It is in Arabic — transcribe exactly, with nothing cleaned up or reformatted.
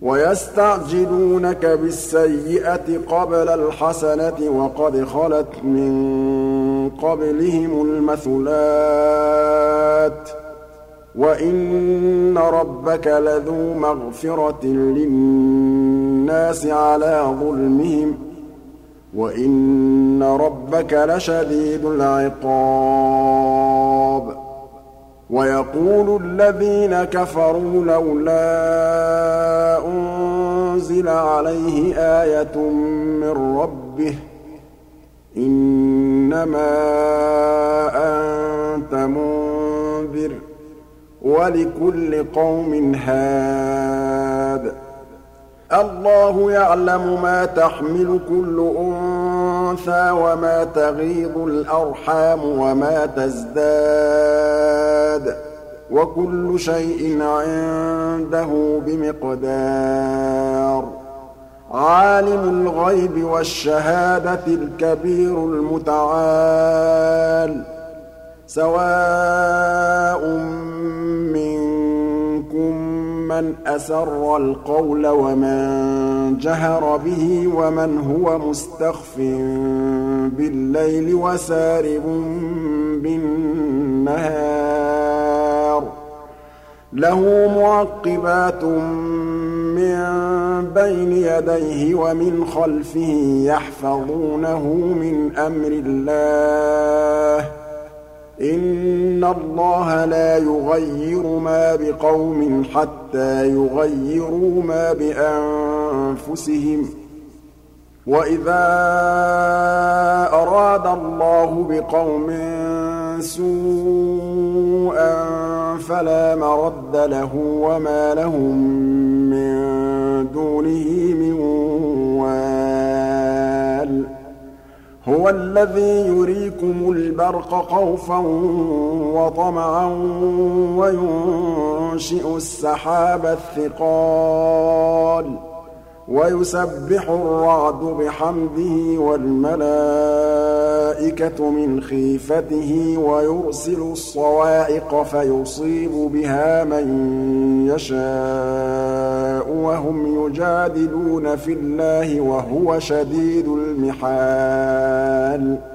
وَيَسْتَعْجِلُونَكَ بِالسَّيِّئَةِ قَبْلَ الْحَسَنَةِ وَقَدْ خَلَتْ مِن قَبْلِهِمُ الْمَثُلَاتُ ۗ وَإِنَّ رَبَّكَ لَذُو مَغْفِرَةٍ لِّلنَّاسِ عَلَىٰ ظُلْمِهِمْ ۖ وَإِنَّ رَبَّكَ لَشَدِيدُ الْعِقَابِ. وَيَقُولُ الَّذِينَ كَفَرُوا لَوْلَا أُنزِلَ عَلَيْهِ آيَةٌ مِّن رَّبِّهِ ۖ إِنَّمَا أَنتَ مُنذِرٌ ۖ وَلِكُلِّ قَوْمٍ هَادٍ. اللَّهُ يَعْلَمُ مَا تَحْمِلُ كُلُّ أُنثَىٰ وَمَا تَغِيضُ الْأَرْحَامُ وَمَا تَزْدَادُ ۖ وَكُلُّ شَيْءٍ عِندَهُ بِمِقْدَارٍ. عَالِمُ الْغَيْبِ وَالشَّهَادَةِ الْكَبِيرُ الْمُتَعَالِ. سَوَاءٌ مِّنكُم مَّنْ أَسَرَّ الْقَوْلَ وَمَن جَهَرَ بِهِ وَمَنْ هُوَ مُسْتَخْفٍ بِاللَّيْلِ وَسَارِبٌ بِالنَّهَارِ. لَهُ مُعَقِّبَاتٌ مِّن بَيْنِ يَدَيْهِ وَمِنْ خَلْفِهِ يَحْفَظُونَهُ مِنْ أَمْرِ اللَّهِ ۗ إِنَّ اللَّهَ لَا يُغَيِّرُ مَا بِقَوْمٍ حَتَّىٰ يُغَيِّرُوا مَا بِأَنفُسِهِمْ ۗ وَإِذَا أَرَادَ اللَّهُ بِقَوْمٍ سُوءًا فَلَا مَرَدَّ لَهُ وَمَا لَهُم مِّن دُونِهِ مِن وَالٍ. هُوَ الَّذِي يُرِيكُمُ الْبَرْقَ خَوْفًا وَطَمَعًا وَيُنشِئُ السَّحَابَ الثِّقَالَ وَيُسَبِّحُ الرَّعْدُ بِحَمْدِهِ وَالْمَلَائِكَةُ مِنْ خِيفَتِهِ وَيُرْسِلُ الصَّوَاعِقَ فَيُصِيبُ بِهَا مَن يَشَاءُ وَهُمْ يُجَادِلُونَ فِي اللَّهِ وَهُوَ شَدِيدُ الْمِحَالِ.